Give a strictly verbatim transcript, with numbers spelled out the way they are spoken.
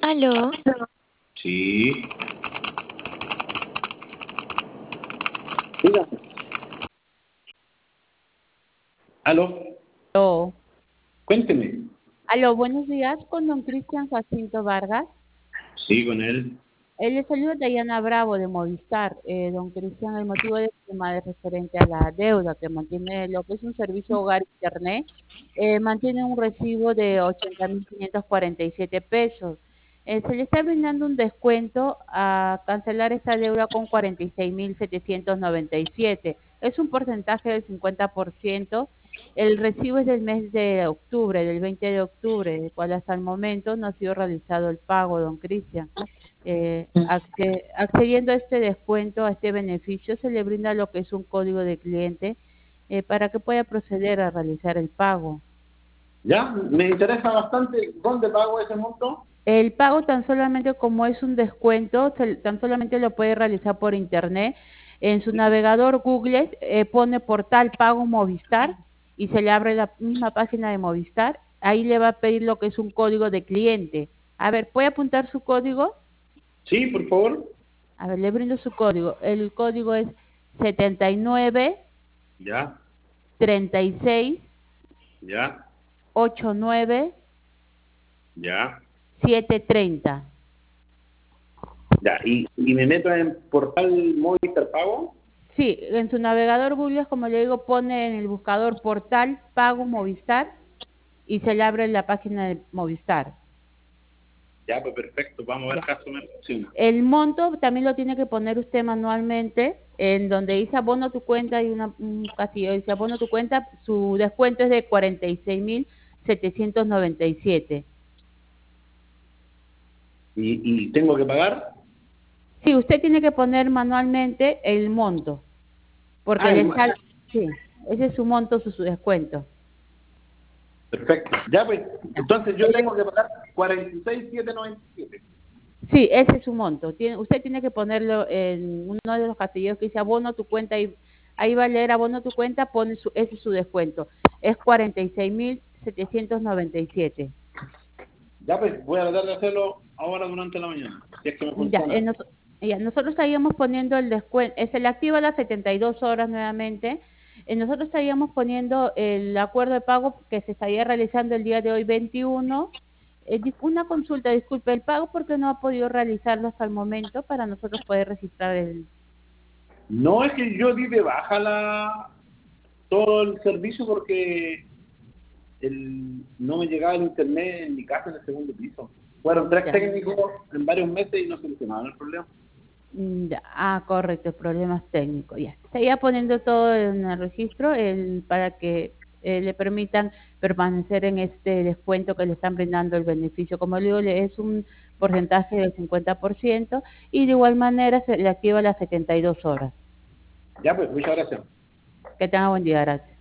Aló, Sí, dígame. Aló, Aló, cuénteme. aló, buenos días con don Cristian Jacinto Vargas. Sí, con él. Él le saluda Dayana Bravo de Movistar. Eh, don Cristian, el motivo de este tema es referente a la deuda que mantiene lo que es un servicio hogar internet. Eh, mantiene un recibo de ochenta mil quinientos cuarenta y siete pesos. Eh, se le está brindando un descuento a cancelar esta deuda con cuarenta y seis mil setecientos noventa y siete. Es un porcentaje del cincuenta por ciento. El recibo es del mes de octubre, del veinte de octubre, del cual hasta el momento no ha sido realizado el pago, don Cristian. Eh, acce- accediendo a este descuento, a este beneficio, se le brinda lo que es un código de cliente eh, para que pueda proceder a realizar el pago. Ya, me interesa bastante. ¿Dónde pago ese monto? El pago tan solamente como es un descuento, se- tan solamente lo puede realizar por internet. En su navegador Google eh, pone portal pago Movistar y se le abre la misma página de Movistar. Ahí le va a pedir lo que es un código de cliente. A ver, ¿puede apuntar su código? Sí, por favor. A ver, le brindo su código. El código es setenta y nueve Ya, treinta y seis ya, ochenta y nueve ya, setecientos treinta. ya. ¿Y, y me meto en portal Movistar Pago? Sí, en su navegador Google, como le digo, pone en el buscador portal pago Movistar y se le abre la página de Movistar. Ya, pues perfecto. Vamos a ver Ya. caso me funciona. El monto también lo tiene que poner usted manualmente, en donde dice abono a tu cuenta, hay una, un casillo, dice abono a tu cuenta, su descuento es de cuarenta y seis mil setecientos noventa y siete. ¿Y, y tengo que pagar? Sí, usted tiene que poner manualmente el monto, porque Ah, le el- sale, sí, ese es su monto, su, su descuento. perfecto. Ya, pues, Ya. entonces yo Eh, tengo que pagar cuarenta y seis mil setecientos noventa y siete. sí, ese es su monto. Tiene, usted tiene que ponerlo en uno de los casilleros que dice abono a tu cuenta y ahí va a leer abono a tu cuenta, pone su, ese es su descuento. Es cuarenta y seis mil setecientos noventa y siete. Ya, pues, voy a tratar de hacerlo ahora durante la mañana. Si es que me Ya, funciona. eh, nos- ya, nosotros estaríamos poniendo el descuento, eh, se le activa las setenta y dos horas nuevamente. Eh, nosotros estaríamos poniendo el acuerdo de pago que se estaría realizando el día de hoy veintiuno. Eh, dis- una consulta, disculpe, el pago porque no ha podido realizarlo hasta el momento para nosotros poder registrar el... No es que yo di de baja la, todo el servicio porque el, no me llegaba el internet en mi casa en el segundo piso. Fueron tres Ya. técnicos en varios meses y no solucionaron el problema. Mm, ya. Ah, correcto, problemas técnicos. Ya. Estaría poniendo todo en el registro el, para que eh, le permitan permanecer en este descuento que le están brindando el beneficio. Como le digo, le- es un porcentaje del cincuenta por ciento y de igual manera se le activa las setenta y dos horas. Ya, pues, muchas gracias. Que tenga buen día, gracias.